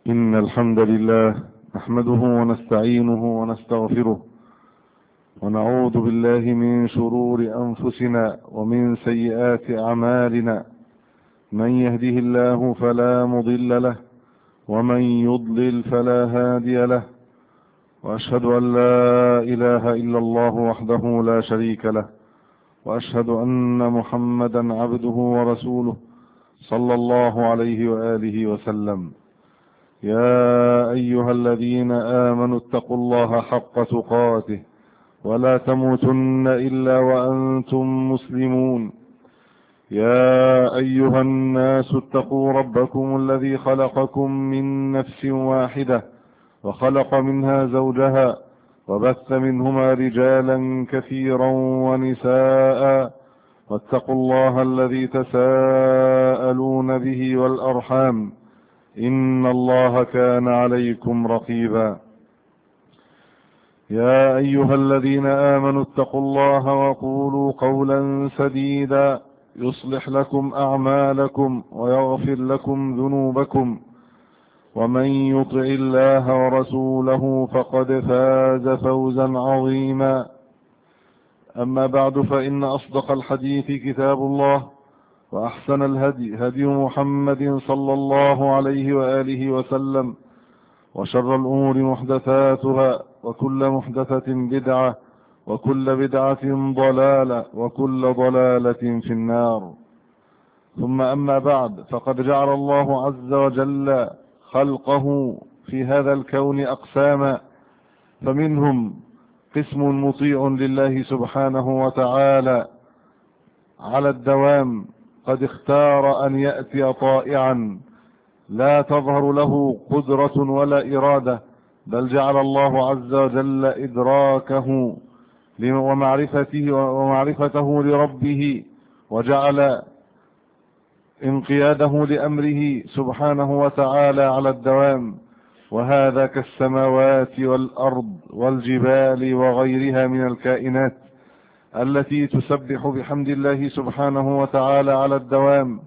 إن الحمد لله نحمده ونستعينه ونستغفره ونعوذ بالله من شرور أنفسنا ومن سيئات أعمالنا. من يهده الله فلا مضل له ومن يضلل فلا هادي له، وأشهد أن لا إله إلا الله وحده لا شريك له، وأشهد أن محمدا عبده ورسوله صلى الله عليه وآله وسلم. يا أيها الذين آمنوا اتقوا الله حق تقاته ولا تموتن إلا وأنتم مسلمون. يا أيها الناس اتقوا ربكم الذي خلقكم من نفس واحدة وخلق منها زوجها وبث منهما رجالا كثيرا ونساء، واتقوا الله الذي تساءلون به والأرحام إن الله كان عليكم رقيبا. يا أيها الذين آمنوا اتقوا الله وقولوا قولا سديدا يصلح لكم أعمالكم ويغفر لكم ذنوبكم، ومن يطع الله ورسوله فقد فاز فوزا عظيما. أما بعد، فإن أصدق الحديث كتاب الله، وأحسن الهدي هدي محمد صلى الله عليه وآله وسلم، وشر الأمور محدثاتها، وكل محدثة بدعة، وكل بدعة ضلالة، وكل ضلالة في النار. ثم أما بعد، فقد جعل الله عز وجل خلقه في هذا الكون أقساما، فمنهم قسم مطيع لله سبحانه وتعالى على الدوام، قد اختار أن يأتي طائعا لا تظهر له قدرة ولا إرادة، بل جعل الله عز وجل إدراكه ومعرفته لربه، وجعل انقياده لأمره سبحانه وتعالى على الدوام، وهذا كالسماوات والأرض والجبال وغيرها من الكائنات التي تسبح بحمد الله سبحانه وتعالى على الدوام،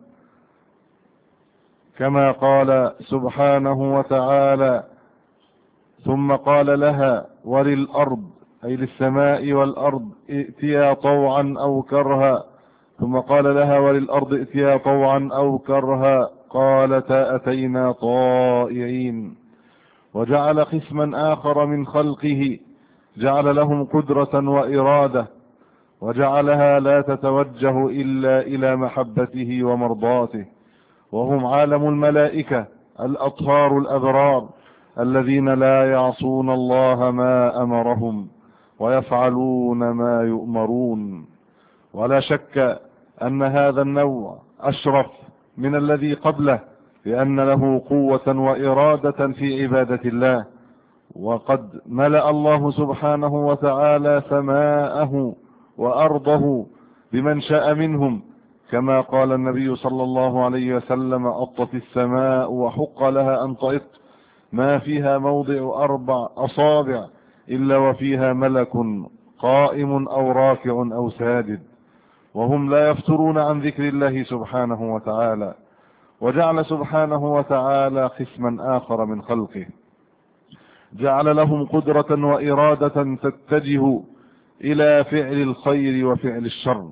كما قال سبحانه وتعالى: ثم قال لها وللأرض، أي للسماء والأرض، ائتيا طوعا أو كرها. ثم قال لها وللأرض ائتيا طوعا أو كرها، قالتا أتينا طائعين. وجعل قسما آخر من خلقه جعل لهم قدرة وإرادة، وجعلها لا تتوجه إلا إلى محبته ومرضاته، وهم عالم الملائكة الأطهار الأبرار الذين لا يعصون الله ما أمرهم ويفعلون ما يؤمرون. ولا شك أن هذا النوع أشرف من الذي قبله، لأن له قوة وإرادة في عبادة الله. وقد ملأ الله سبحانه وتعالى سماءه وأرضه بمن شاء منهم، كما قال النبي صلى الله عليه وسلم: أطت السماء وحق لها أن تئط، ما فيها موضع 4 أصابع إلا وفيها ملك قائم أو راكع أو ساجد، وهم لا يفترون عن ذكر الله سبحانه وتعالى. وجعل سبحانه وتعالى قسما آخر من خلقه جعل لهم قدرة وإرادة تتجه إلى فعل الخير وفعل الشر.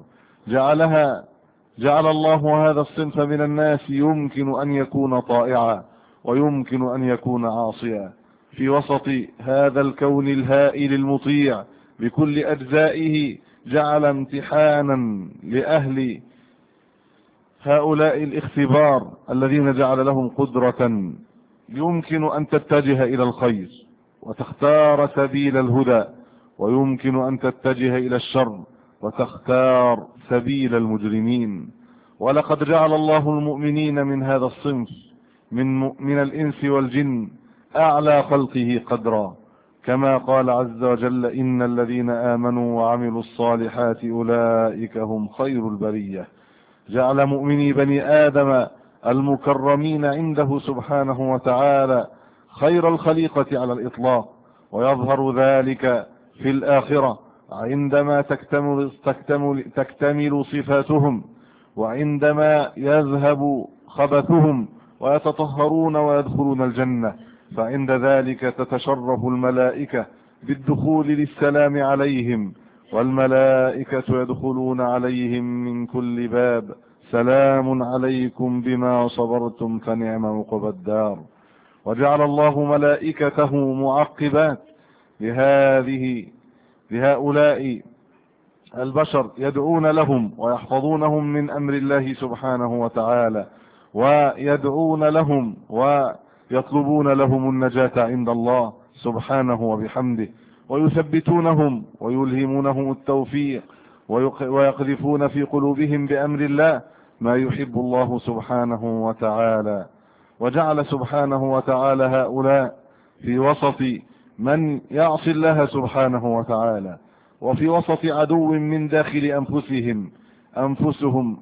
جعل الله هذا الصنف من الناس يمكن أن يكون طائعا ويمكن أن يكون عاصيا في وسط هذا الكون الهائل المطيع بكل أجزائه. جعل امتحانا لأهل هؤلاء الاختبار الذين جعل لهم قدرة يمكن أن تتجه إلى الخير وتختار سبيل الهدى، ويمكن أن تتجه إلى الشر وتختار سبيل المجرمين. ولقد جعل الله المؤمنين من هذا الصنف من الإنس والجن أعلى خلقه قدرا، كما قال عز وجل: إن الذين آمنوا وعملوا الصالحات أولئك هم خير البرية. جعل مؤمني بني آدم المكرمين عنده سبحانه وتعالى خير الخليقة على الإطلاق، ويظهر ذلك في الآخرة عندما تكتمل صفاتهم، وعندما يذهب خبثهم ويتطهرون ويدخلون الجنة، فعند ذلك تتشرف الملائكة بالدخول للسلام عليهم، والملائكة يدخلون عليهم من كل باب: سلام عليكم بما صبرتم فنعم عقبى الدار. وجعل الله ملائكته معقبات لهؤلاء البشر، يدعون لهم ويحفظونهم من أمر الله سبحانه وتعالى، ويدعون لهم ويطلبون لهم النجاة عند الله سبحانه وبحمده، ويثبتونهم ويلهمونهم التوفيق، ويقذفون في قلوبهم بأمر الله ما يحب الله سبحانه وتعالى. وجعل سبحانه وتعالى هؤلاء في وسط من يعصي الله سبحانه وتعالى، وفي وسط عدو من داخل أنفسهم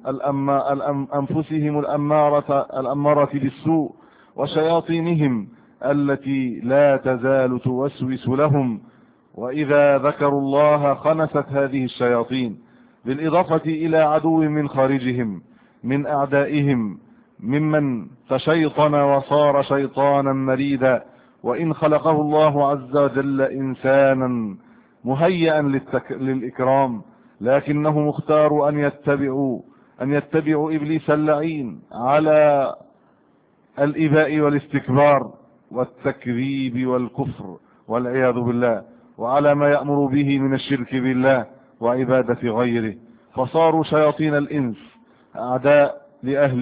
الأمارة بالسوء، وشياطينهم التي لا تزال توسوس لهم، وإذا ذكروا الله خنست هذه الشياطين، بالإضافة إلى عدو من خارجهم من أعدائهم ممن تشيطن وصار شيطانا مريدا، وإن خلقه الله عز وجل إنسانا مهيئا للإكرام، لكنه مختار أن يتبعوا إبليس اللعين على الإباء والاستكبار والتكذيب والكفر والعياذ بالله، وعلى ما يأمر به من الشرك بالله وعبادة غيره، فصاروا شياطين الإنس أعداء لأهل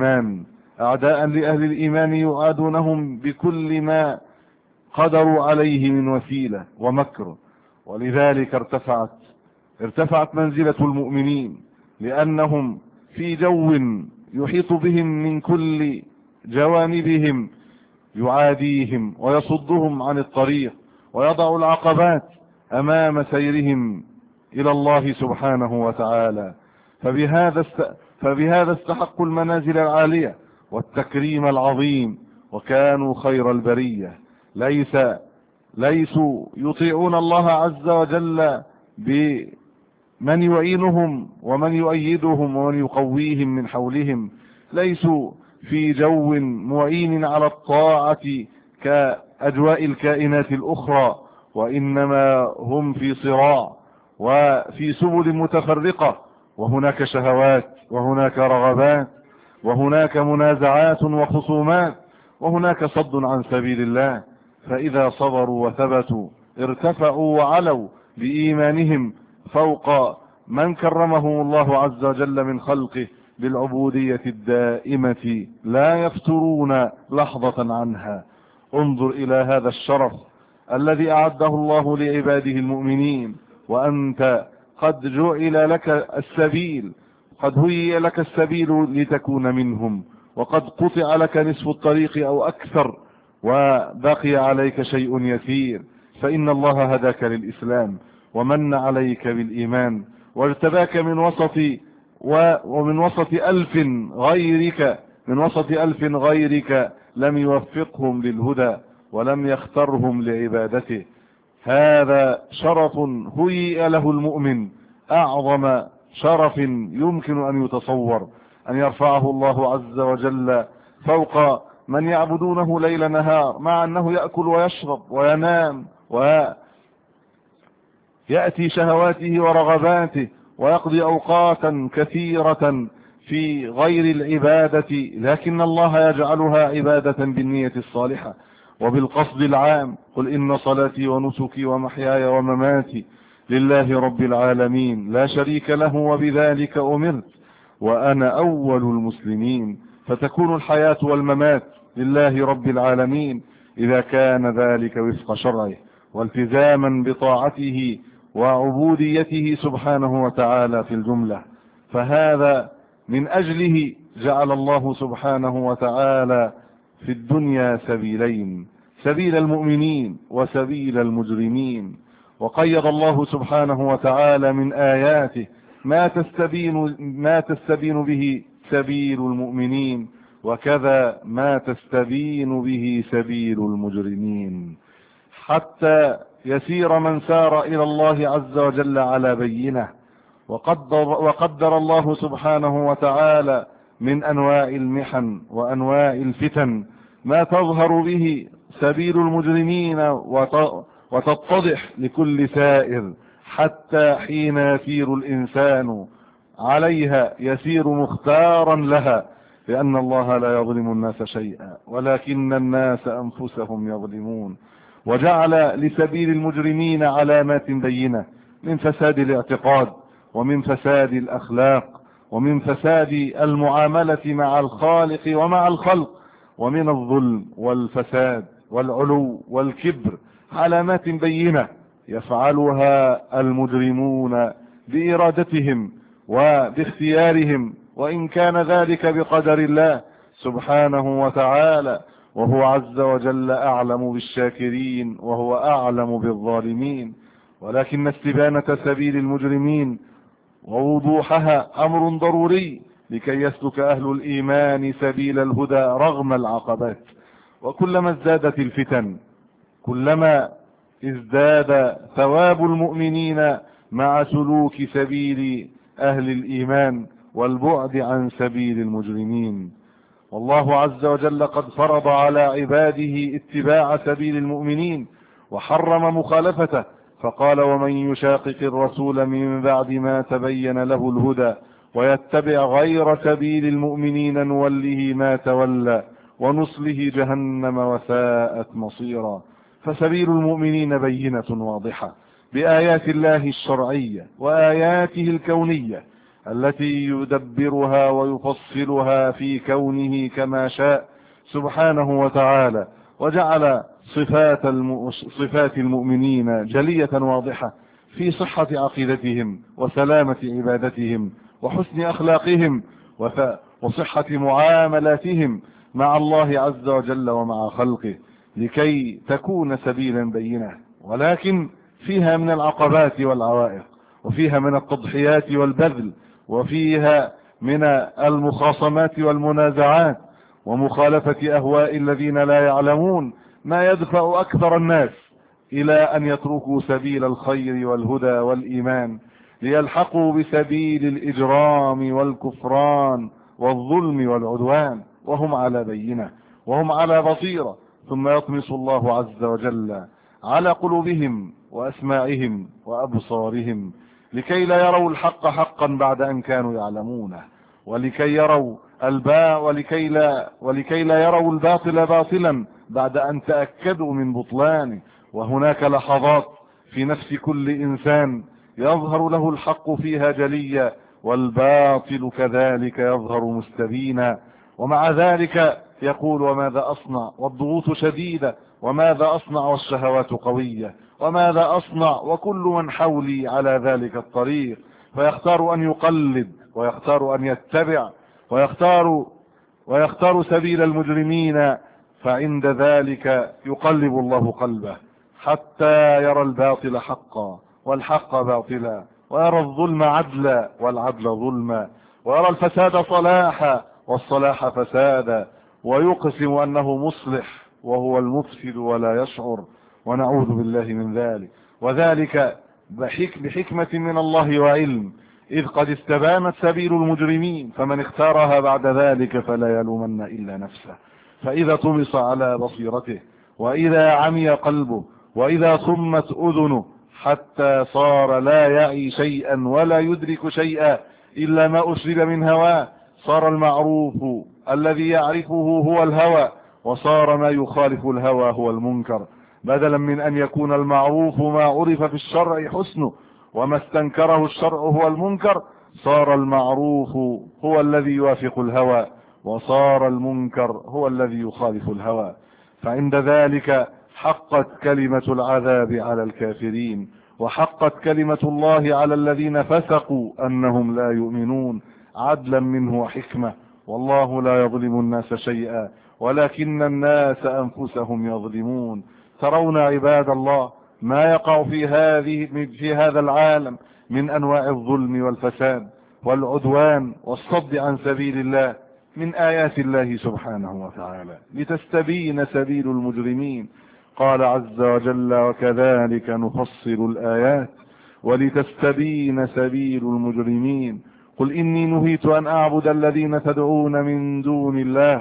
الإيمان يعادونهم بكل ما قدروا عليه من وسيلة ومكر. ولذلك ارتفعت منزلة المؤمنين، لأنهم في جو يحيط بهم من كل جوانبهم، يعاديهم ويصدهم عن الطريق، ويضع العقبات أمام سيرهم إلى الله سبحانه وتعالى. فبهذا استحقوا المنازل العالية والتكريم العظيم، وكانوا خير البرية. ليسوا يطيعون الله عز وجل بمن يعينهم ومن يؤيدهم ومن يقويهم من حولهم، ليسوا في جو معين على الطاعة كأجواء الكائنات الأخرى، وإنما هم في صراع وفي سبل متفرقة، وهناك شهوات وهناك رغبات وهناك منازعات وخصومات وهناك صد عن سبيل الله. فإذا صبروا وثبتوا ارتفعوا وعلوا بإيمانهم فوق من كرمهم الله عز وجل من خلقه بالعبودية الدائمة لا يفترون لحظة عنها. انظر إلى هذا الشرف الذي أعده الله لعباده المؤمنين، وأنت قد جعل لك السبيل، قد هيئ لك السبيل لتكون منهم، وقد قطع لك نصف الطريق أو أكثر، وبقي عليك شيء يسير، فإن الله هداك للإسلام ومن عليك بالإيمان، واجتباك من وسط ألف غيرك لم يوفقهم للهدى ولم يخترهم لعبادته. هذا شرف هيئ له المؤمن، أعظم شرف يمكن أن يتصور، أن يرفعه الله عز وجل فوق من يعبدونه ليل نهار، مع أنه يأكل ويشرب وينام ويأتي شهواته ورغباته ويقضي أوقاتا كثيرة في غير العبادة، لكن الله يجعلها عبادة بالنية الصالحة وبالقصد العام. قل إن صلاتي ونسكي ومحياي ومماتي لله رب العالمين لا شريك له وبذلك أمرت وأنا أول المسلمين. فتكون الحياة والممات لله رب العالمين إذا كان ذلك وفق شرعه والتزاما بطاعته وعبوديته سبحانه وتعالى في الجملة. فهذا من أجله جعل الله سبحانه وتعالى في الدنيا سبيلين، سبيل المؤمنين وسبيل المجرمين، وقيض الله سبحانه وتعالى من آياته ما تستبين به سبيل المؤمنين، وكذا ما تستبين به سبيل المجرمين، حتى يسير من سار إلى الله عز وجل على بينه. وقدر الله سبحانه وتعالى من أنواع المحن وأنواع الفتن ما تظهر به سبيل المجرمين وتتضح لكل سائر، حتى حين يسير الإنسان عليها يسير مختارا لها، لأن الله لا يظلم الناس شيئا ولكن الناس أنفسهم يظلمون. وجعل لسبيل المجرمين علامات بينة من فساد الاعتقاد ومن فساد الأخلاق ومن فساد المعاملة مع الخالق ومع الخلق، ومن الظلم والفساد والعلو والكبر، علامات بينة يفعلها المجرمون بإرادتهم وباختيارهم، وإن كان ذلك بقدر الله سبحانه وتعالى، وهو عز وجل أعلم بالشاكرين وهو أعلم بالظالمين. ولكن استبانة سبيل المجرمين ووضوحها أمر ضروري لكي يسلك أهل الإيمان سبيل الهدى رغم العقبات. وكلما ازدادت الفتن كلما ازداد ثواب المؤمنين مع سلوك سبيل أهل الإيمان والبعد عن سبيل المجرمين. والله عز وجل قد فرض على عباده اتباع سبيل المؤمنين وحرم مخالفته، فقال: ومن يشاقق الرسول من بعد ما تبين له الهدى ويتبع غير سبيل المؤمنين نوله ما تولى ونصله جهنم وساءت مصيرا. فسبيل المؤمنين بينة واضحة بآيات الله الشرعية وآياته الكونية التي يدبرها ويفصلها في كونه كما شاء سبحانه وتعالى، وجعل صفات المؤمنين جلية واضحة في صحة عقيدتهم وسلامة عبادتهم وحسن أخلاقهم وصحة معاملاتهم مع الله عز وجل ومع خلقه، لكي تكون سبيلا بينة، ولكن فيها من العقبات والعوائق، وفيها من التضحيات والبذل، وفيها من المخاصمات والمنازعات ومخالفة أهواء الذين لا يعلمون، ما يدفع أكثر الناس إلى أن يتركوا سبيل الخير والهدى والإيمان ليلحقوا بسبيل الإجرام والكفران والظلم والعدوان، وهم على بينة وهم على بصيرة، ثم يطمس الله عز وجل على قلوبهم وأسماعهم وأبصارهم لكي لا يروا الحق حقا بعد أن كانوا يعلمونه، ولكي لا يروا الباطل باطلا بعد أن تأكدوا من بطلانه. وهناك لحظات في نفس كل إنسان يظهر له الحق فيها جليا والباطل كذلك يظهر مستبينا، ومع ذلك يقول: وماذا أصنع والضغوط شديدة، وماذا أصنع والشهوات قوية، وماذا أصنع وكل من حولي على ذلك الطريق. فيختار أن يقلد ويختار أن يتبع ويختار سبيل المجرمين، فعند ذلك يقلب الله قلبه حتى يرى الباطل حقا والحق باطلا، ويرى الظلم عدلا والعدل ظلما، ويرى الفساد صلاحا والصلاح فسادا، ويقسم أنه مصلح وهو المفسد ولا يشعر، ونعوذ بالله من ذلك. وذلك بحكمة من الله وعلم، إذ قد استبانت سبيل المجرمين، فمن اختارها بعد ذلك فلا يلومن إلا نفسه. فإذا طمس على بصيرته، وإذا عمي قلبه، وإذا صمت أذنه، حتى صار لا يعي شيئا ولا يدرك شيئا إلا ما أشرب من هواه، صار المعروف الذي يعرفه هو الهوى، وصار ما يخالف الهوى هو المنكر. بدلا من أن يكون المعروف ما عرف في الشرع حسنه وما استنكره الشرع هو المنكر، صار المعروف هو الذي يوافق الهوى، وصار المنكر هو الذي يخالف الهوى. فعند ذلك حقت كلمة العذاب على الكافرين، وحقت كلمة الله على الذين فسقوا أنهم لا يؤمنون، عدلا منه وحكمة. والله لا يظلم الناس شيئا ولكن الناس أنفسهم يظلمون. ترون عباد الله ما يقع في هذا العالم من أنواع الظلم والفساد والعدوان والصد عن سبيل الله من آيات الله سبحانه وتعالى لتستبين سبيل المجرمين. قال عز وجل: وكذلك نفصل الآيات ولتستبين سبيل المجرمين قل إني نهيت أن أعبد الذين تدعون من دون الله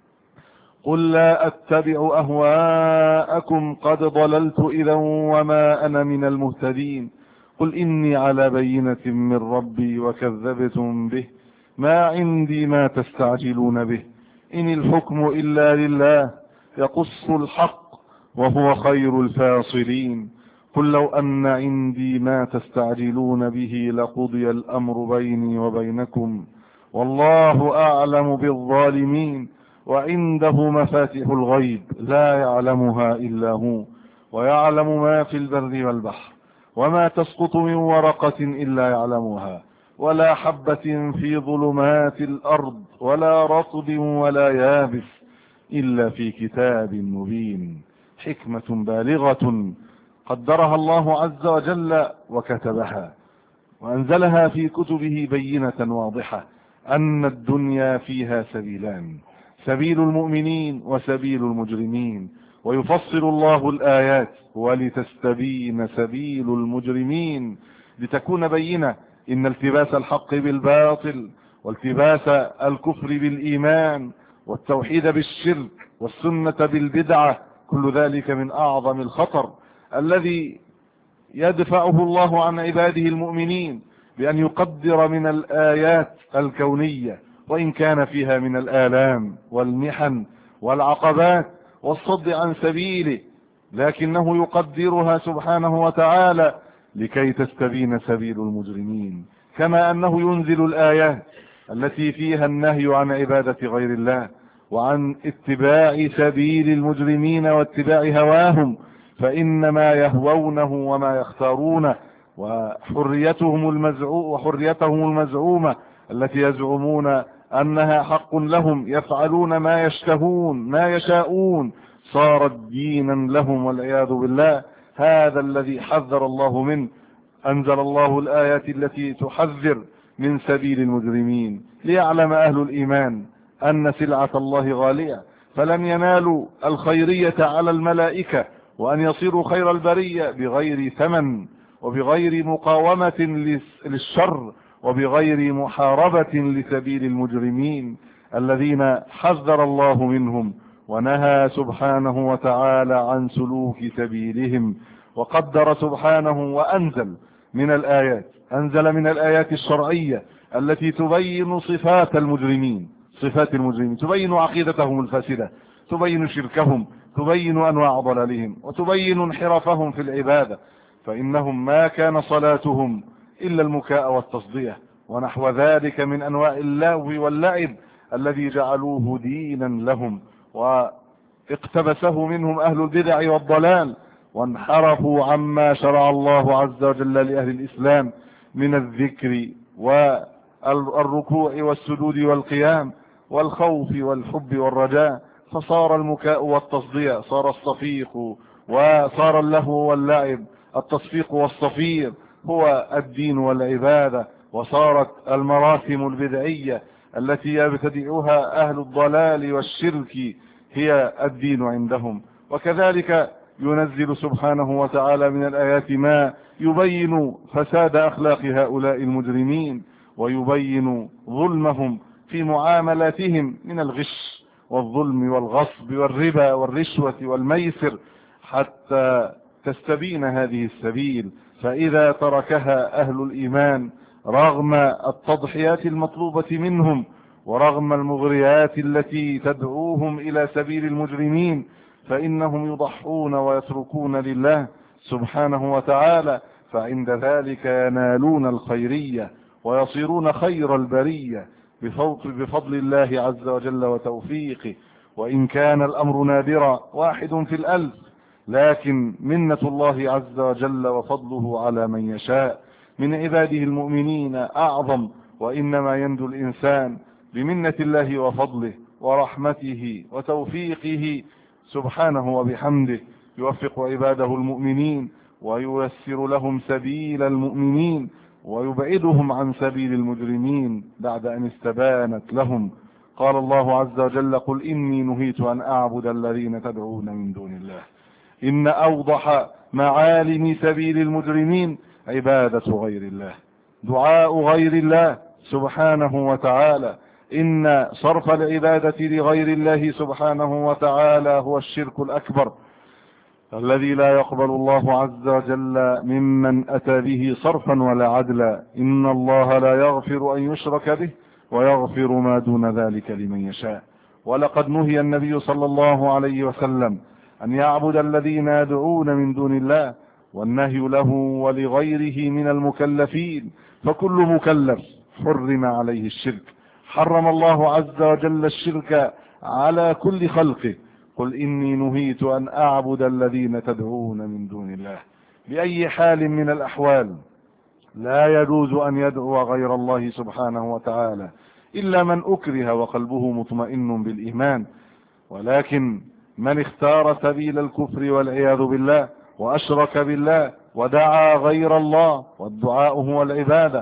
قل لا أتبع أهواءكم قد ضللت إذا وما أنا من المهتدين قل إني على بينة من ربي وكذبتم به ما عندي ما تستعجلون به إن الحكم إلا لله يقص الحق وهو خير الفاصلين قل لو أن عندي ما تستعجلون به لقضي الأمر بيني وبينكم والله أعلم بالظالمين وعنده مفاتح الغيب لا يعلمها إلا هو ويعلم ما في البر والبحر وما تسقط من ورقة إلا يعلمها ولا حبة في ظلمات الأرض ولا رطب ولا يابس إلا في كتاب مبين حكمة بالغة قدرها الله عز وجل وكتبها وأنزلها في كتبه بينة واضحة أن الدنيا فيها سبيلان سبيل المؤمنين وسبيل المجرمين ويفصل الله الآيات ولتستبين سبيل المجرمين لتكون بينة إن التباس الحق بالباطل والتباس الكفر بالإيمان والتوحيد بالشرك والسنة بالبدعة كل ذلك من أعظم الخطر الذي يدفعه الله عن عباده المؤمنين بأن يقدر من الآيات الكونية وإن كان فيها من الآلام والمحن والعقبات والصد عن سبيله لكنه يقدرها سبحانه وتعالى لكي تستبين سبيل المجرمين كما أنه ينزل الآيات التي فيها النهي عن عبادة غير الله وعن اتباع سبيل المجرمين واتباع هواهم فإنما يهوونه وما يختارونه وحريتهم المزعومة التي يزعمون أنها حق لهم يفعلون ما يشتهون ما يشاءون صارت دينا لهم والعياذ بالله هذا الذي حذر الله منه أنزل الله الآيات التي تحذر من سبيل المجرمين ليعلم أهل الإيمان أن سلعة الله غالية فلن ينالوا الخيرية على الملائكة وأن يصيروا خير البرية بغير ثمن وبغير مقاومة للشر وبغير محاربة لسبيل المجرمين الذين حذر الله منهم ونهى سبحانه وتعالى عن سلوك سبيلهم وقدر سبحانه وأنزل من الآيات الشرعية التي تبين صفات المجرمين تبين عقيدتهم الفاسدة تبين شركهم تبين أنواع ضلالهم وتبين انحرافهم في العبادة فإنهم ما كان صلاتهم إلا المكاء والتصدية ونحو ذلك من أنواع اللهو واللعب الذي جعلوه دينا لهم واقتبسه منهم أهل البدع والضلال وانحرفوا عما شرع الله عز وجل لأهل الإسلام من الذكر والركوع والسجود والقيام والخوف والحب والرجاء فصار المكاء والتصدية صار الصفيق وصار اللهو واللعب التصفيق والصفير هو الدين والعبادة وصارت المراسم البدعية التي يبتدعها أهل الضلال والشرك هي الدين عندهم وكذلك ينزل سبحانه وتعالى من الآيات ما يبين فساد أخلاق هؤلاء المجرمين ويبين ظلمهم في معاملاتهم من الغش والظلم والغصب والربا والرشوة والميسر حتى تستبين هذه السبيل فإذا تركها أهل الإيمان رغم التضحيات المطلوبة منهم ورغم المغريات التي تدعوهم إلى سبيل المجرمين فإنهم يضحون ويتركون لله سبحانه وتعالى فعند ذلك ينالون الخيرية ويصيرون خير البرية بفضل الله عز وجل وتوفيقه وإن كان الأمر نادرا 1 في 1000 لكن منة الله عز وجل وفضله على من يشاء من عباده المؤمنين أعظم وإنما يندو الإنسان بمنة الله وفضله ورحمته وتوفيقه سبحانه وبحمده يوفق عباده المؤمنين وييسر لهم سبيل المؤمنين ويبعدهم عن سبيل المجرمين بعد أن استبانت لهم قال الله عز وجل قل إني نهيت أن أعبد الذين تدعون من دون الله إن أوضح معالم سبيل المجرمين عبادة غير الله دعاء غير الله سبحانه وتعالى. إن صرف العبادة لغير الله سبحانه وتعالى هو الشرك الأكبر الذي لا يقبل الله عز وجل ممن أتى به صرفا ولا عدلا. إن الله لا يغفر أن يشرك به ويغفر ما دون ذلك لمن يشاء. ولقد نهي النبي صلى الله عليه وسلم أن يعبد الذين يدعون من دون الله، والنهي له ولغيره من المكلفين، فكل مكلف حرم عليه الشرك. حرم الله عز وجل الشرك على كل خلقه. قل إني نهيت أن أعبد الذين تدعون من دون الله. بأي حال من الأحوال لا يجوز أن يدعو غير الله سبحانه وتعالى إلا من أكره وقلبه مطمئن بالإيمان. ولكن من اختار سبيل الكفر والعياذ بالله وأشرك بالله ودعا غير الله، والدعاء هو العبادة،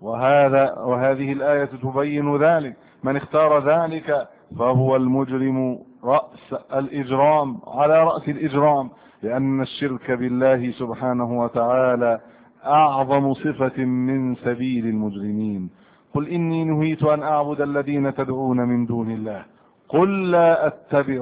وهذه الآية تبين ذلك. من اختار ذلك فهو المجرم رأس الإجرام على رأس الإجرام، لأن الشرك بالله سبحانه وتعالى أعظم صفة من سبيل المجرمين. قل إني نهيت أن أعبد الذين تدعون من دون الله قل لا أتبع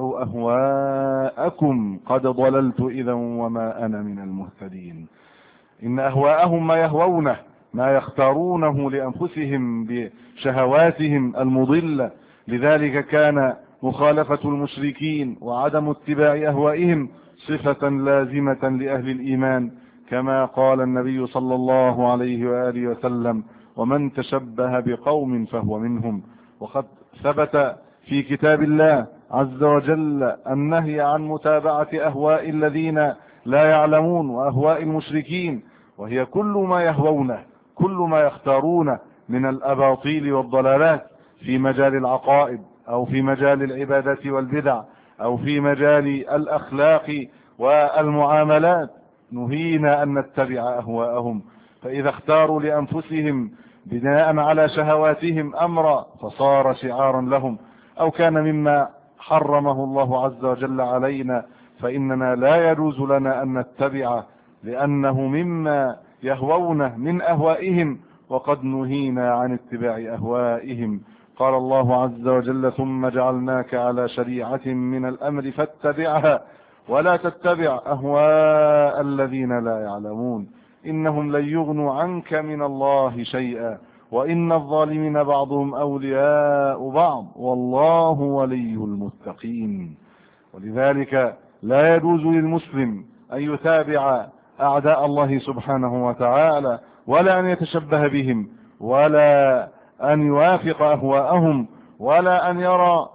أهواءكم قد ضللت إذا وما أنا من المهتدين. إن أهواءهم ما يهوونه، ما يختارونه لأنفسهم بشهواتهم المضلة. لذلك كان مخالفة المشركين وعدم اتباع أهوائهم صفة لازمة لأهل الإيمان، كما قال النبي صلى الله عليه وآله وسلم: ومن تشبه بقوم فهو منهم. وقد ثبت في كتاب الله عز وجل النهي عن متابعة أهواء الذين لا يعلمون وأهواء المشركين، وهي كل ما يهوونه، كل ما يختارونه من الأباطيل والضلالات في مجال العقائد أو في مجال العبادات والبدع أو في مجال الأخلاق والمعاملات. نهينا أن نتبع أهواءهم، فإذا اختاروا لأنفسهم بناء على شهواتهم أمرا فصار شعارا لهم أو كان مما حرمه الله عز وجل علينا، فإننا لا يجوز لنا أن نتبعه لأنه مما يهوونه من أهوائهم، وقد نهينا عن اتباع أهوائهم. قال الله عز وجل: ثم جعلناك على شريعة من الأمر فاتبعها ولا تتبع أهواء الذين لا يعلمون إنهم لن يغنوا عنك من الله شيئا وإن الظالمين بعضهم أولياء بعض والله ولي المتقين. ولذلك لا يجوز للمسلم أن يتابع أعداء الله سبحانه وتعالى ولا أن يتشبه بهم ولا أن يوافق أهواءهم ولا أن يرى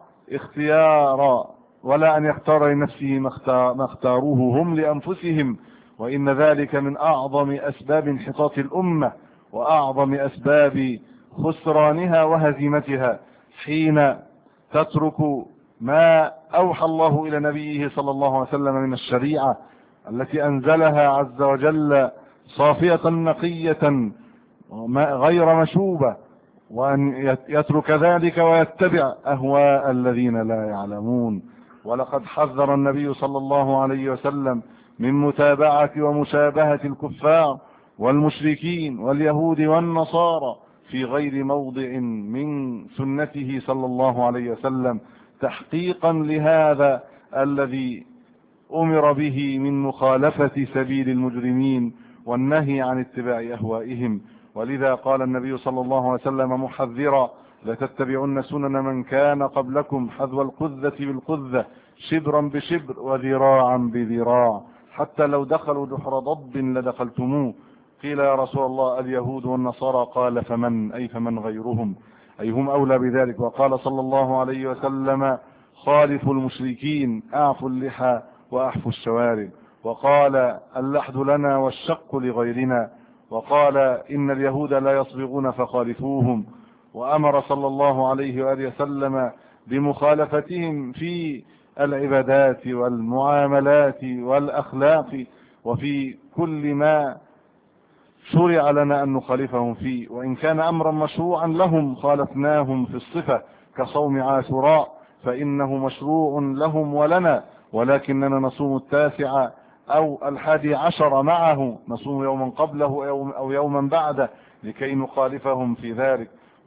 ولا أن يختار لنفسه ما اختاروه هم لأنفسهم. وإن ذلك من أعظم أسباب انحطاط الأمة وأعظم أسباب خسرانها وهزيمتها، حين تترك ما أوحى الله إلى نبيه صلى الله عليه وسلم من الشريعة التي أنزلها عز وجل صافية نقية غير مشوبة، وأن يترك ذلك ويتبع أهواء الذين لا يعلمون. ولقد حذر النبي صلى الله عليه وسلم من متابعة ومشابهة الكفار والمشركين واليهود والنصارى في غير موضع من سنته صلى الله عليه وسلم، تحقيقا لهذا الذي أمر به من مخالفة سبيل المجرمين والنهي عن اتباع أهوائهم. ولذا قال النبي صلى الله عليه وسلم محذرا: لتتبعن سنن من كان قبلكم حذو القذة بالقذة شبرا بشبر وذراعا بذراع حتى لو دخلوا جحر ضب لدخلتموه. قيل: يا رسول الله اليهود والنصارى؟ قال: فمن؟ أي فمن غيرهم؟ أي هم أولى بذلك. وقال صلى الله عليه وسلم: خالفوا المشركين، أعفوا اللحى وأحفوا الشوارب. وقال: اللحد لنا والشق لغيرنا. وقال: إن اليهود لا يصبغون فخالفوهم. وأمر صلى الله عليه وآله وسلم بمخالفتهم في العبادات والمعاملات والأخلاق وفي كل ما شرع لنا أن نخالفهم فيه. وإن كان أمرا مشروعا لهم خالفناهم في الصفة كصوم عاشوراء فإنه مشروع لهم ولنا، ولكننا نصوم 9 أو 11 معه، نصوم يوما قبله أو يوما بعده لكي نخالفهم في ذلك.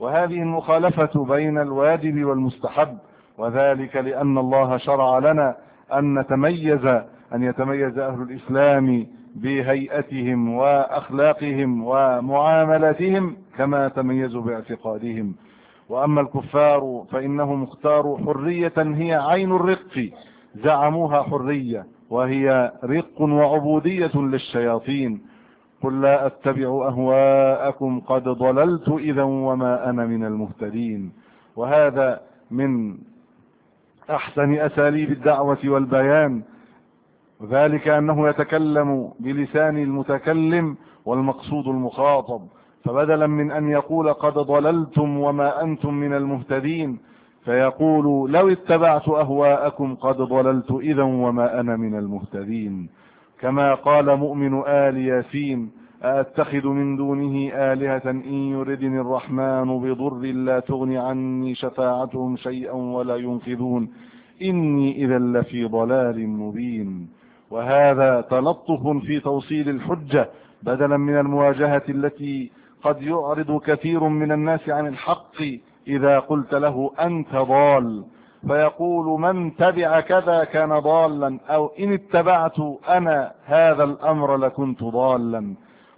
وهذه المخالفة بين الواجب والمستحب، وذلك لأن الله شرع لنا أن يتميز أهل الإسلام بهيئتهم وأخلاقهم ومعاملتهم كما تميزوا باعتقادهم. وأما الكفار فإنهم اختاروا حرية هي عين الرق، زعموها حرية وهي رق وعبودية للشياطين. قل لا أتبع أهواءكم قد ضللت إذا وما أنا من المهتدين. وهذا من أحسن أساليب الدعوة والبيان، ذلك أنه يتكلم بلسان المتكلم والمقصود المخاطب، فبدلا من أن يقول قد ضللتم وما أنتم من المهتدين فيقول لو اتبعت أهواءكم قد ضللت إذا وما أنا من المهتدين. كما قال مؤمن آل ياسين أأتخذ من دونه آلهة إن يردني الرحمن بضر لا تغني عني شفاعتهم شيئا ولا ينقذون إني إذا لفي ضلال مبين. وهذا تلطف في توصيل الحجة بدلا من المواجهة التي قد يعرض كثير من الناس عن الحق إذا قلت له أنت ضال، فيقول من تبع كذا كان ضالا، أو إن اتبعت أنا هذا الأمر لكنت ضالا.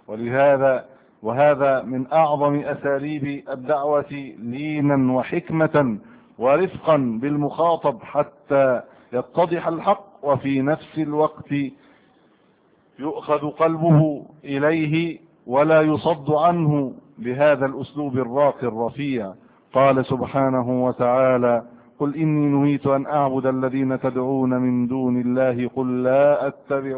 وهذا من أعظم أساليب الدعوة لينا وحكمة ورفقا بالمخاطب حتى يتضح الحق وفي نفس الوقت يؤخذ قلبه إليه ولا يصد عنه بهذا الأسلوب الراقي الرفيع. قال سبحانه وتعالى قل إني نهيت أن أعبد الذين تدعون من دون الله قل لا أتبع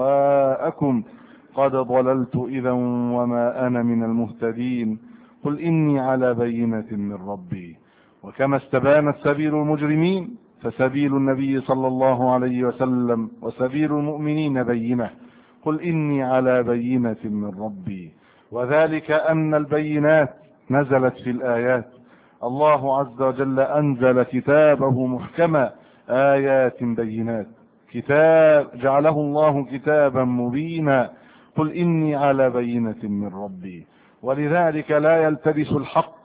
أهواءكم قد ضللت إذا وما أنا من المهتدين قل إني على بينة من ربي. وكما استبانت سبيل المجرمين فسبيل النبي صلى الله عليه وسلم وسبيل المؤمنين بينة قل إني على بينة من ربي. وذلك أن البينات نزلت في الآيات. الله عز وجل أنزل كتابه محكما آيات بينات، كتاب جعله الله كتابا مبينا قل إني على بينة من ربي. ولذلك لا يلتبس الحق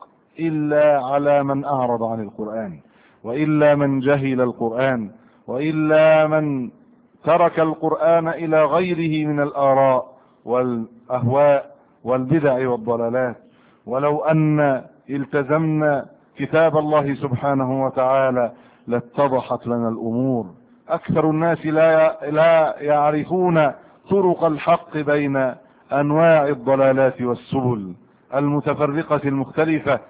إلا على من أعرض عن القرآن، وإلا من جهل القرآن، وإلا من ترك القرآن إلى غيره من الآراء والأهواء والبدع والضلالات. ولو أن التزمنا كتاب الله سبحانه وتعالى لاتضحت لنا الأمور. أكثر الناس لا يعرفون طرق الحق بين أنواع الضلالات والسبل المتفرقة المختلفة،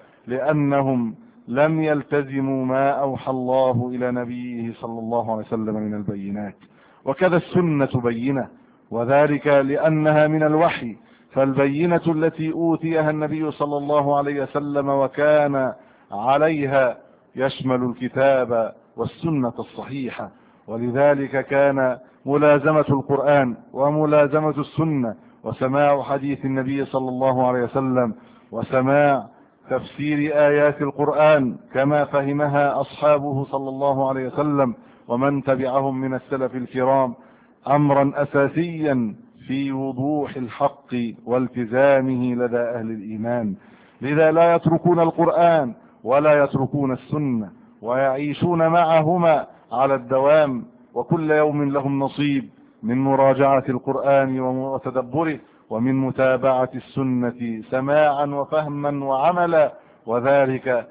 لأنهم لم يلتزموا ما أوحى الله إلى نبيه صلى الله عليه وسلم من البينات. وكذا السنة بينة، وذلك لأنها من الوحي، فالبينة التي أوتيها النبي صلى الله عليه وسلم وكان عليها يشمل الكتاب والسنة الصحيحة. ولذلك كان ملازمة القرآن وملازمة السنة وسماع حديث النبي صلى الله عليه وسلم وسماع تفسير آيات القرآن كما فهمها أصحابه صلى الله عليه وسلم ومن تبعهم من السلف الكرام أمرا أساسيا في وضوح الحق والتزامه لدى أهل الإيمان. لذا لا يتركون القرآن ولا يتركون السنة ويعيشون معهما على الدوام، وكل يوم لهم نصيب من مراجعة القرآن وتدبره ومن متابعة السنة سماعا وفهما وعملا، وذلك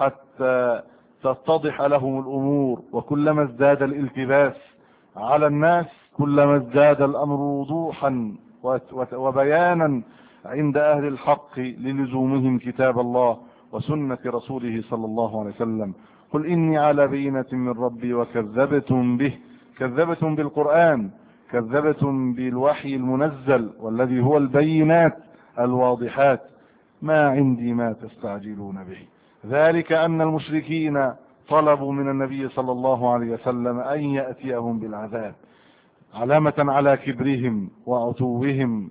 حتى تتضح لهم الأمور. وكلما ازداد الالتباس على الناس كلما ازداد الأمر وضوحا وبيانا عند أهل الحق للزومهم كتاب الله وسنة رسوله صلى الله عليه وسلم. قل إني على بينة من ربي وكذبتم به، كذبتم بالقرآن، كذبتم بالوحي المنزل والذي هو البينات الواضحات، ما عندي ما تستعجلون به. ذلك أن المشركين طلبوا من النبي صلى الله عليه وسلم أن يأتيهم بالعذاب علامة على كبرهم وعتوهم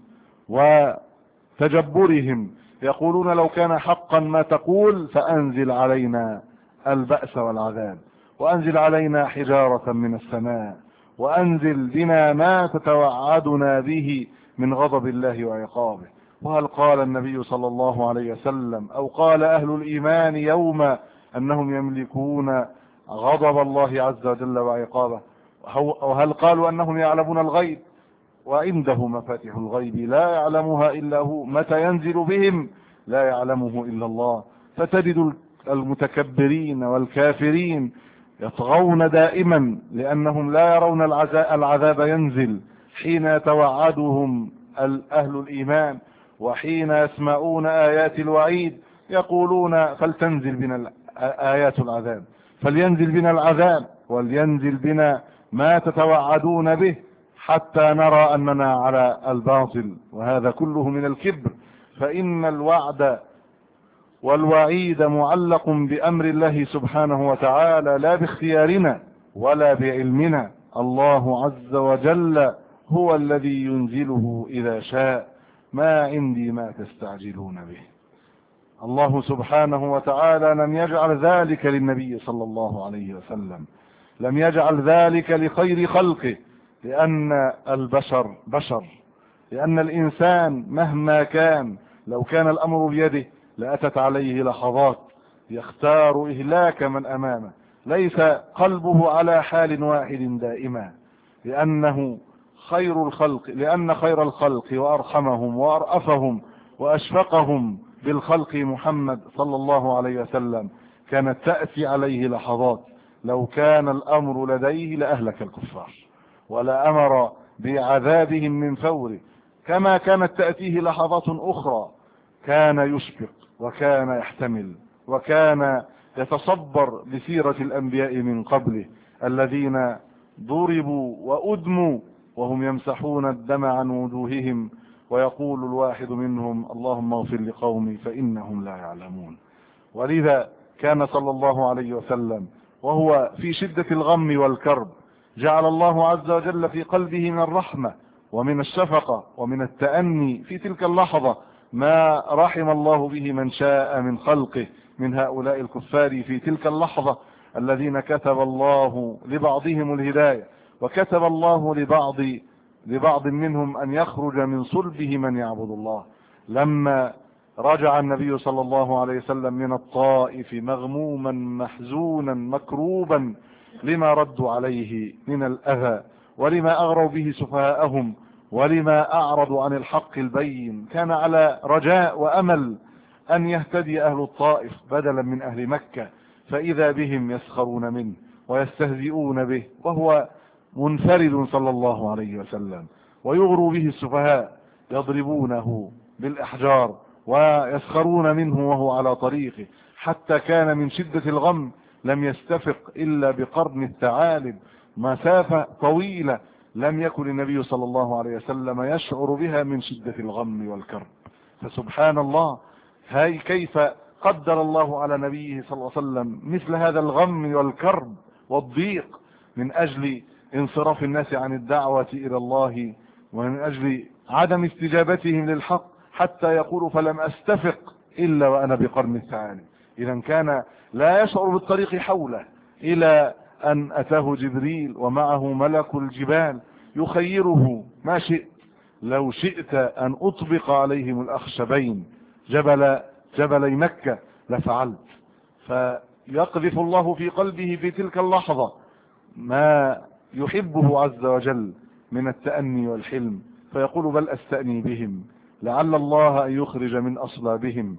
وتجبرهم، يقولون لو كان حقا ما تقول فأنزل علينا البأس والعذاب، وأنزل علينا حجارة من السماء، وأنزل بنا ما تتوعدنا به من غضب الله وعقابه. وهل قال النبي صلى الله عليه وسلم أو قال أهل الإيمان يوم أنهم يملكون غضب الله عز وجل وعقابه؟ وهل قالوا أنهم يعلمون الغيب؟ وعنده مفاتيح الغيب لا يعلمها إلا هو، متى ينزل بهم لا يعلمه إلا الله. فتجد المتكبرين والكافرين يطغون دائما لأنهم لا يرون العذاب ينزل حين يتوعدهم أهل الإيمان، وحين يسمعون آيات الوعيد يقولون فلتنزل بنا آيات العذاب، فلينزل بنا العذاب، ولينزل بنا ما تتوعدون به حتى نرى أننا على الباطل. وهذا كله من الكبر، فإن الوعد والوعيد معلق بأمر الله سبحانه وتعالى لا باختيارنا ولا بعلمنا. الله عز وجل هو الذي ينزله إذا شاء. ما عندي ما تستعجلون به. الله سبحانه وتعالى لم يجعل ذلك للنبي صلى الله عليه وسلم، لم يجعل ذلك لخير خلقه، لأن البشر بشر، لأن الإنسان مهما كان لو كان الأمر بيده لأتت عليه لحظات يختار إهلاك من أمامه، ليس قلبه على حال واحد دائما، لأن خير الخلق وأرحمهم وأرأفهم وأشفقهم بالخلق محمد صلى الله عليه وسلم كانت تأتي عليه لحظات لو كان الأمر لديه لأهلك الكفار ولا أمر بعذابهم من فوره، كما كانت تأتيه لحظات أخرى كان يشفق وكان يحتمل وكان يتصبر بسيرة الأنبياء من قبله الذين ضربوا وأدموا وهم يمسحون الدم عن وجوههم ويقول الواحد منهم اللهم اغفر لقومي فإنهم لا يعلمون. ولذا كان صلى الله عليه وسلم وهو في شدة الغم والكرب جعل الله عز وجل في قلبه من الرحمة ومن الشفقة ومن التأني في تلك اللحظة ما رحم الله به من شاء من خلقه من هؤلاء الكفار في تلك اللحظة الذين كتب الله لبعضهم الهداية، وكتب الله لبعض منهم أن يخرج من صلبه من يعبد الله. لما رجع النبي صلى الله عليه وسلم من الطائف مغموما محزونا مكروبا لما ردوا عليه من الأذى ولما أغروا به سفهاءهم ولما أعرضوا عن الحق البين، كان على رجاء وأمل أن يهتدي أهل الطائف بدلا من أهل مكة، فإذا بهم يسخرون منه ويستهزئون به وهو منفرد صلى الله عليه وسلم، ويغروا به السفهاء يضربونه بالأحجار ويسخرون منه وهو على طريقه، حتى كان من شدة الغم لم يستفق إلا بقرن الثعالب مسافة طويلة لم يكن النبي صلى الله عليه وسلم يشعر بها من شدة الغم والكرب. فسبحان الله، هاي كيف قدر الله على نبيه صلى الله عليه وسلم مثل هذا الغم والكرب والضيق من أجل انصراف الناس عن الدعوة إلى الله ومن أجل عدم استجابتهم للحق، حتى يقول فلم أستفق إلا وأنا بقرن الثعالب. إذا كان لا يشعر بالطريق حوله إلى أن أتاه جبريل ومعه ملك الجبال يخيره ما شئت، لو شئت أن أطبق عليهم الأخشبين جبلي مكة لفعلت. فيقذف الله في قلبه في تلك اللحظة ما يحبه عز وجل من التأني والحلم، فيقول بل أستأني بهم لعل الله أن يخرج من أصلابهم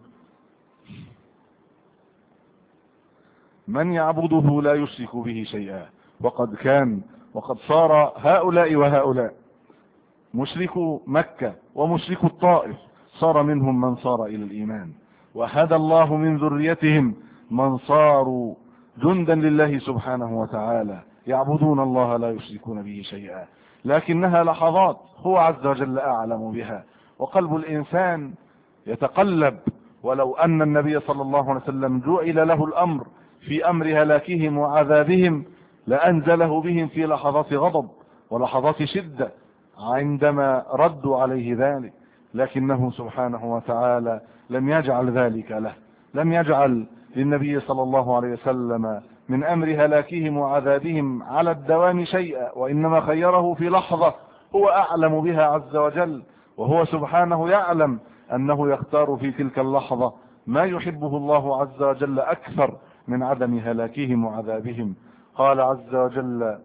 من يعبده لا يشرك به شيئا. وقد صار هؤلاء وهؤلاء مشركو مكة ومشركو الطائف صار منهم من صار إلى الإيمان، وهدى الله من ذريتهم من صاروا جندا لله سبحانه وتعالى يعبدون الله لا يشركون به شيئا. لكنها لحظات هو عز وجل أعلم بها، وقلب الإنسان يتقلب. ولو أن النبي صلى الله عليه وسلم جعل له الأمر في أمر هلاكهم وعذابهم لأنزله بهم في لحظات غضب ولحظات شدة عندما ردوا عليه ذلك، لكنه سبحانه وتعالى لم يجعل ذلك له، لم يجعل للنبي صلى الله عليه وسلم من أمر هلاكهم وعذابهم على الدوام شيئا، وإنما خيره في لحظة هو أعلم بها عز وجل، وهو سبحانه يعلم أنه يختار في تلك اللحظة ما يحبه الله عز وجل أكثر من عدم هلاكهم وعذابهم. قال عز وجل: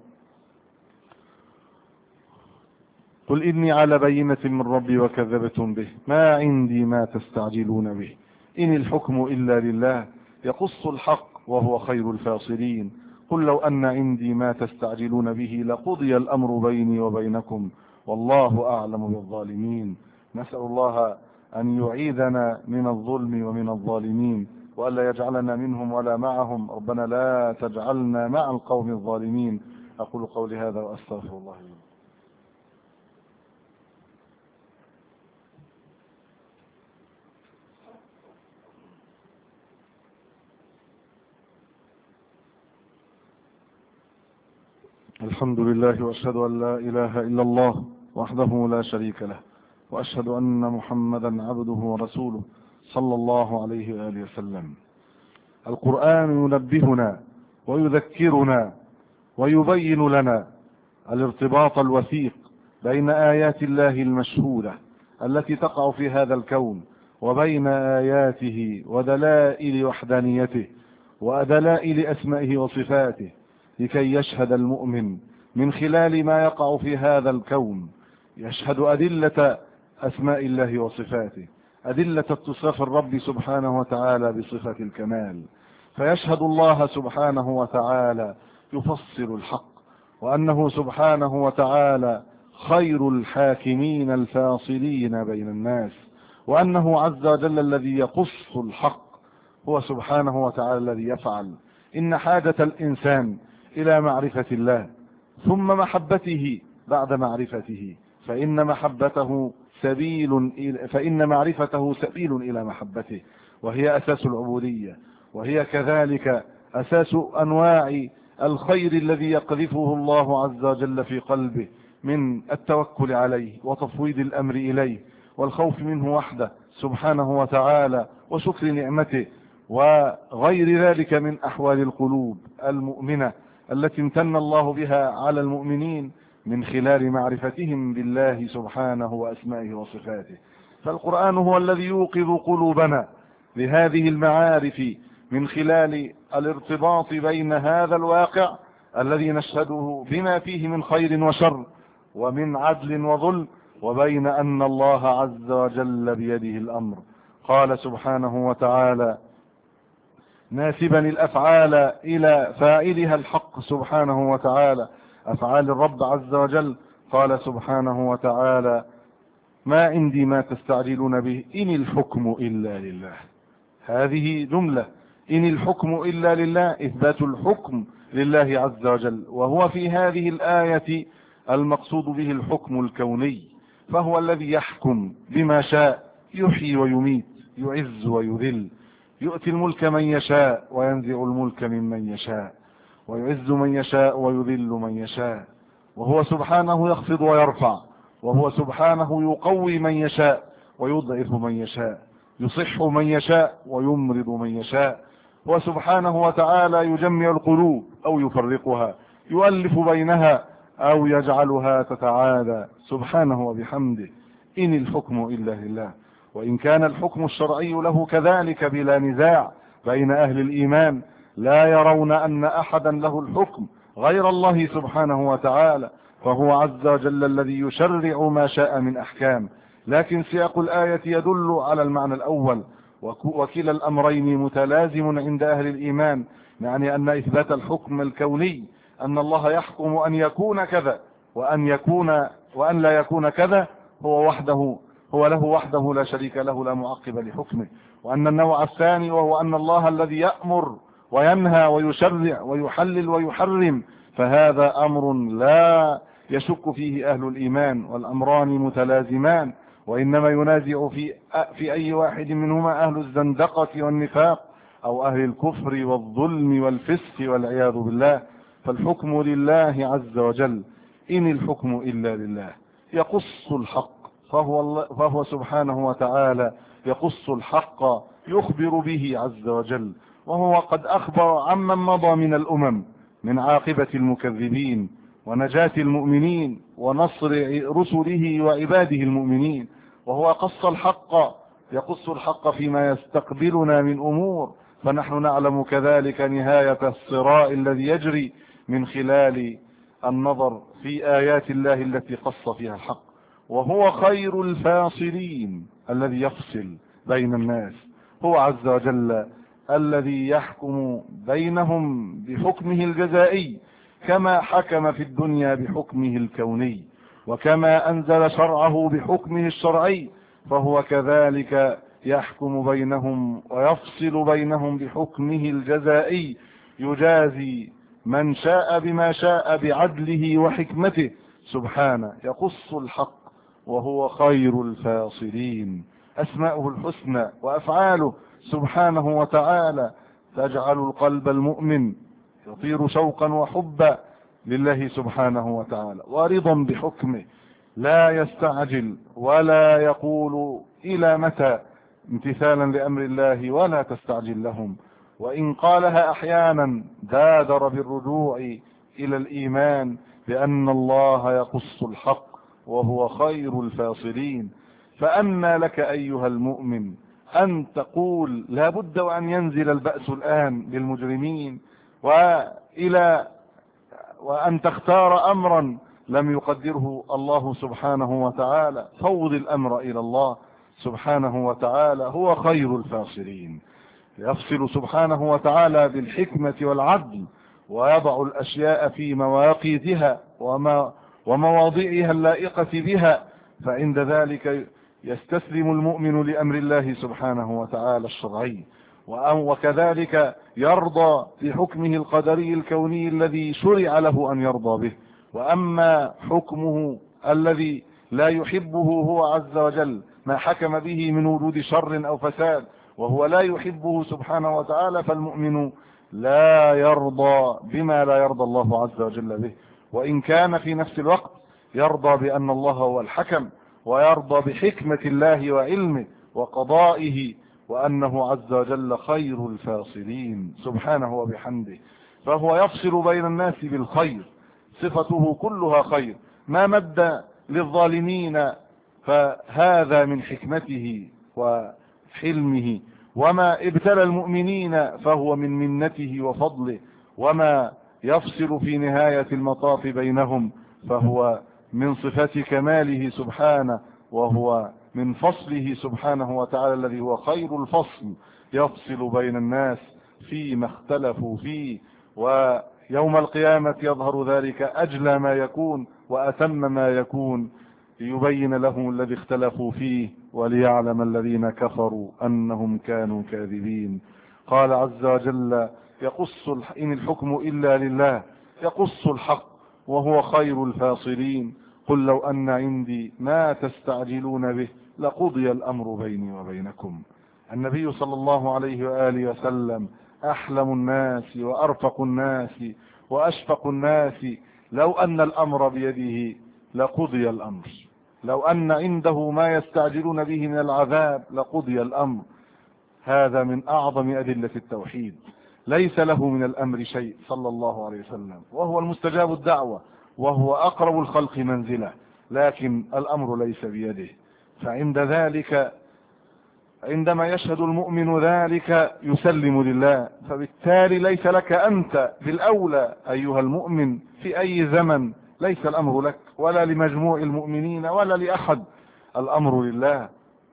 قل إني على بينة من ربي وكذبتم به، ما عندي ما تستعجلون به، إن الحكم إلا لله يقص الحق وهو خير الفاصلين. قل لو أن عندي ما تستعجلون به لقضي الأمر بيني وبينكم والله أعلم بالظالمين. نسأل الله أن يعيذنا من الظلم ومن الظالمين، وألا يجعلنا منهم ولا معهم. ربنا لا تجعلنا مع القوم الظالمين. أقول قولي هذا وأستغفر الله لي. الحمد لله، وأشهد أن لا إله إلا الله وحده لا شريك له، وأشهد أن محمدا عبده ورسوله صلى الله عليه وآله وسلم. القرآن ينبهنا ويذكرنا ويبين لنا الارتباط الوثيق بين آيات الله المشهودة التي تقع في هذا الكون وبين آياته ودلائل وحدانيته ودلائل أسمائه وصفاته، لكي يشهد المؤمن من خلال ما يقع في هذا الكون، يشهد أدلة أسماء الله وصفاته، أدلة اتصاف الرب سبحانه وتعالى بصفة الكمال، فيشهد الله سبحانه وتعالى يفصل الحق، وأنه سبحانه وتعالى خير الحاكمين الفاصلين بين الناس، وأنه عز وجل الذي يقص الحق هو سبحانه وتعالى الذي يفعل. إن حاجة الإنسان إلى معرفة الله ثم محبته بعد معرفته، فإن معرفته سبيل إلى محبته، وهي أساس العبودية، وهي كذلك أساس أنواع الخير الذي يقذفه الله عز وجل في قلبه من التوكل عليه وتفويض الأمر إليه والخوف منه وحده سبحانه وتعالى وشكر نعمته، وغير ذلك من أحوال القلوب المؤمنة التي امتن الله بها على المؤمنين من خلال معرفتهم بالله سبحانه وأسمائه وصفاته. فالقرآن هو الذي يوقظ قلوبنا لهذه المعارف من خلال الارتباط بين هذا الواقع الذي نشهده بما فيه من خير وشر ومن عدل وظلم، وبين أن الله عز وجل بيده الأمر. قال سبحانه وتعالى ناسبا الأفعال إلى فاعلها الحق سبحانه وتعالى، أفعال الرب عز وجل، قال سبحانه وتعالى ما عندي ما تستعجلون به إن الحكم إلا لله. هذه جملة، إن الحكم إلا لله، إثبات الحكم لله عز وجل، وهو في هذه الآية المقصود به الحكم الكوني، فهو الذي يحكم بما شاء، يحيي ويميت، يعز ويذل، يؤتي الملك من يشاء وينزع الملك ممن يشاء، ويعز من يشاء ويذل من يشاء، وهو سبحانه يخفض ويرفع، وهو سبحانه يقوي من يشاء ويضعف من يشاء، يصح من يشاء ويمرض من يشاء، وسبحانه وتعالى يجمع القلوب أو يفرقها، يؤلف بينها أو يجعلها تتعادى سبحانه وبحمده. إن الحكم إلا لله. وإن كان الحكم الشرعي له كذلك بلا نزاع بين أهل الإيمان، لا يرون أن أحدا له الحكم غير الله سبحانه وتعالى، فهو عز وجل الذي يشرع ما شاء من أحكام، لكن سياق الآية يدل على المعنى الأول، وكلا الأمرين متلازم عند أهل الإيمان، يعني أن إثبات الحكم الكوني أن الله يحكم أن يكون كذا وأن لا يكون كذا هو له وحده لا شريك له لا معقب لحكمه، وأن النوع الثاني وهو أن الله الذي يأمر وينهى ويشرع ويحلل ويحرم، فهذا أمر لا يشك فيه أهل الإيمان، والأمران متلازمان، وإنما ينازع في أي واحد منهما أهل الزندقة والنفاق أو أهل الكفر والظلم والفسق والعياذ بالله. فالحكم لله عز وجل، إن الحكم إلا لله، يقص الحق، فهو سبحانه وتعالى يقص الحق يخبر به عز وجل، وهو قد أخبر عمن مضى من الأمم من عاقبة المكذبين ونجاة المؤمنين ونصر رسله وعباده المؤمنين، وهو قص الحق يقص الحق فيما يستقبلنا من أمور، فنحن نعلم كذلك نهاية الصراع الذي يجري من خلال النظر في آيات الله التي قص فيها الحق. وهو خير الفاصلين الذي يفصل بين الناس، هو عز وجل الذي يحكم بينهم بحكمه الجزائي، كما حكم في الدنيا بحكمه الكوني، وكما أنزل شرعه بحكمه الشرعي، فهو كذلك يحكم بينهم ويفصل بينهم بحكمه الجزائي، يجازي من شاء بما شاء بعدله وحكمته سبحانه، يقص الحق وهو خير الفاصلين. أسماؤه الحسنى وأفعاله سبحانه وتعالى تجعل القلب المؤمن يطير شوقا وحبا لله سبحانه وتعالى، ورضا بحكمه، لا يستعجل ولا يقول إلى متى، امتثالا لأمر الله ولا تستعجل لهم. وإن قالها أحيانا بادر بالرجوع إلى الإيمان بأن الله يقص الحق وهو خير الفاصلين. فأنى لك أيها المؤمن أن تقول لا بد وأن ينزل البأس الآن للمجرمين، وأن تختار أمرا لم يقدره الله سبحانه وتعالى. فوض الأمر إلى الله سبحانه وتعالى، هو خير الفاصلين. يفصل سبحانه وتعالى بالحكمة والعدل، ويضع الأشياء في مواقيتها ومواضعها اللائقة بها، فعند ذلك يستسلم المؤمن لأمر الله سبحانه وتعالى الشرعي، وكذلك يرضى بحكمه القدري الكوني الذي شرع له أن يرضى به. وأما حكمه الذي لا يحبه هو عز وجل، ما حكم به من وجود شر أو فساد وهو لا يحبه سبحانه وتعالى، فالمؤمن لا يرضى بما لا يرضى الله عز وجل به، وإن كان في نفس الوقت يرضى بأن الله هو الحكم، ويرضى بحكمة الله وعلمه وقضائه، وأنه عز وجل خير الفاصلين سبحانه وبحمده. فهو يفصل بين الناس بالخير، صفته كلها خير، ما مد للظالمين فهذا من حكمته وحلمه، وما ابتلى المؤمنين فهو من منته وفضله، وما يفصل في نهاية المطاف بينهم فهو من صفات كماله سبحانه، وهو من فصله سبحانه وتعالى الذي هو خير الفصل، يفصل بين الناس فيما اختلفوا فيه، ويوم القيامة يظهر ذلك أجلى ما يكون وأتم ما يكون، ليبين لهم الذي اختلفوا فيه وليعلم الذين كفروا أنهم كانوا كاذبين. قال عز وجل إن الحكم إلا لله يقص الحق وهو خير الفاصلين. قل لو أن عندي ما تستعجلون به لقضي الأمر بيني وبينكم. النبي صلى الله عليه وآله وسلم أحلم الناس وأرفق الناس وأشفق الناس، لو أن الأمر بيده لقضي الأمر، لو أن عنده ما يستعجلون به من العذاب لقضي الأمر. هذا من أعظم أدلة التوحيد، ليس له من الأمر شيء صلى الله عليه وسلم، وهو المستجاب الدعوة، وهو أقرب الخلق منزلة، لكن الأمر ليس بيده. فعند ذلك عندما يشهد المؤمن ذلك يسلم لله، فبالتالي ليس لك أنت بالأولى أيها المؤمن في أي زمن، ليس الأمر لك ولا لمجموع المؤمنين ولا لأحد، الأمر لله.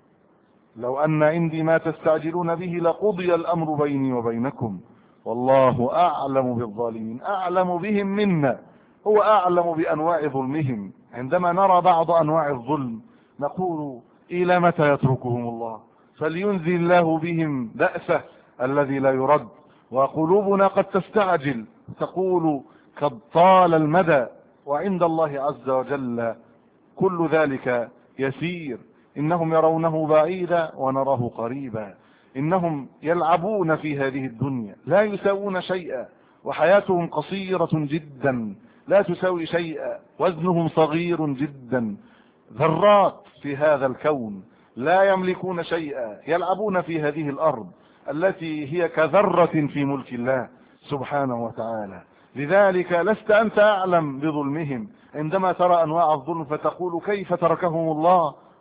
لو أن عندي ما تستعجلون به لقضي الأمر بيني وبينكم والله أعلم بالظالمين. أعلم بهم منا، هو أعلم بأنواع ظلمهم. عندما نرى بعض أنواع الظلم نقول إلى متى يتركهم الله؟ فلينزل الله بهم بأسه الذي لا يرد. وقلوبنا قد تستعجل تقول قد طال المدى، وعند الله عز وجل كل ذلك يسير. إنهم يرونه بعيدا ونراه قريبا، إنهم يلعبون في هذه الدنيا لا يساوون شيئا، وحياتهم قصيرة جدا لا تساوي شيئا، وزنهم صغير جدا، ذرات في هذا الكون لا يملكون شيئا، يلعبون في هذه الأرض التي هي كذرة في ملك الله سبحانه وتعالى. لذلك لست أنت أعلم بظلمهم. عندما ترى أنواع الظلم فتقول كيف تركهم الله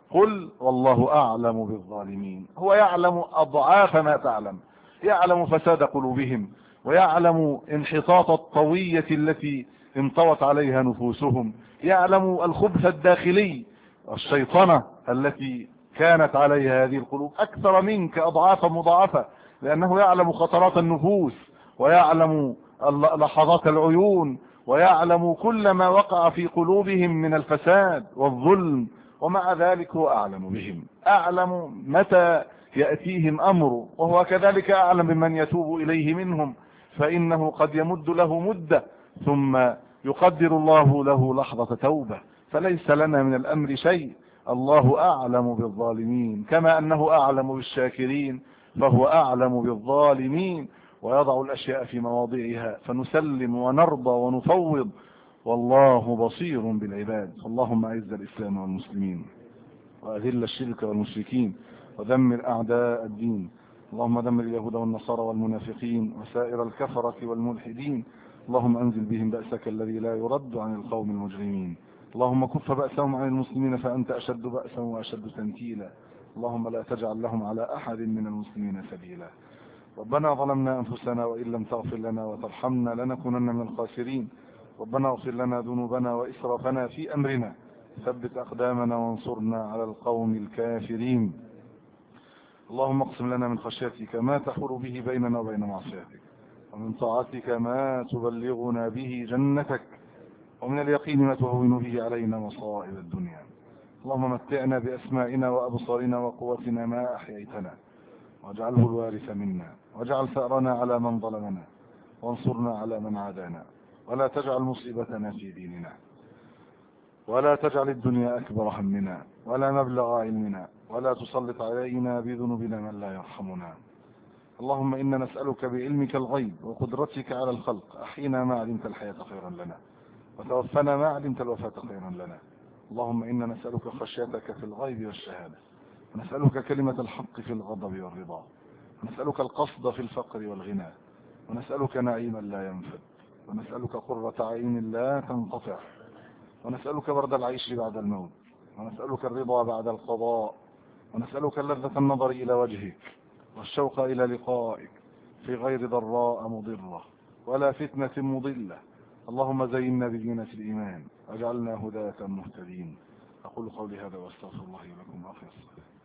قل والله أعلم بالظالمين. هو يعلم أضعاف ما تعلم، يعلم فساد قلوبهم، ويعلم انحطاط الطوية التي انطوت عليها نفوسهم، يعلم الخبث الداخلي والشيطنة التي كانت عليها هذه القلوب أكثر منك أضعافا مضاعفة، لأنه يعلم خطرات النفوس، ويعلم لحظات العيون، ويعلم كل ما وقع في قلوبهم من الفساد والظلم، ومع ذلك هو أعلم بهم، أعلم متى يأتيهم أمره، وهو كذلك أعلم بمن يتوب إليه منهم، فإنه قد يمد له مدة ثم يقدر الله له لحظة توبة، فليس لنا من الأمر شيء. الله أعلم بالظالمين كما أنه أعلم بالشاكرين، فهو أعلم بالظالمين، ويضع الأشياء في مواضعها، فنسلم ونرضى ونفوض، والله بصير بالعباد. اللهم أعز الإسلام والمسلمين، وأذل الشرك والمشركين، ودمر أعداء الدين. اللهم دمر اليهود والنصارى والمنافقين وسائر الكفرة والملحدين. اللهم أنزل بهم بأسك الذي لا يرد عن القوم المجرمين. اللهم كف بأسهم عن المسلمين فأنت أشد بأسا وأشد تنكيلا. اللهم لا تجعل لهم على أحد من المسلمين سبيلا. ربنا ظلمنا أنفسنا وإن لم تغفر لنا وترحمنا لنكونن من الخاسرين. ربنا اغفر لنا ذنوبنا وإسرافنا في أمرنا، ثبت أقدامنا وانصرنا على القوم الكافرين. اللهم اقسم لنا من خشيتك ما تحول به بيننا وبين معصيتك، ومن طاعتك ما تبلغنا به جنتك، ومن اليقين ما تهون به علينا مصائب الدنيا. اللهم متعنا بأسمائنا وأبصارنا وقوتنا ما أحييتنا، واجعله الوارث منا، واجعل ثأرنا على من ظلمنا، وانصرنا على من عادانا، ولا تجعل مصيبتنا في ديننا، ولا تجعل الدنيا أكبر همنا ولا مبلغ علمنا، ولا تسلط علينا بذنوبنا من لا يرحمنا. اللهم إنا نسألك بعلمك الغيب وقدرتك على الخلق، أحينا ما علمت الحياة خيرا لنا، وتوفنا ما علمت الوفاة خيرا لنا. اللهم إنا نسألك خشيتك في الغيب والشهادة، ونسألك كلمة الحق في الغضب والرضا، ونسألك القصد في الفقر والغنى، ونسألك نعيما لا ينفد، ونسألك قرة عين لا تنقطع، ونسألك برد العيش بعد الموت، ونسألك الرضا بعد القضاء، ونسألك لذة النظر إلى وجهك والشوق إلى لقائك في غير ضراء مضرة ولا فتنة مضلة. اللهم زينا بزينة الإيمان واجعلنا هداة مهتدين. أقول قولي هذا واستغفر الله لكم وأخير الصلاة.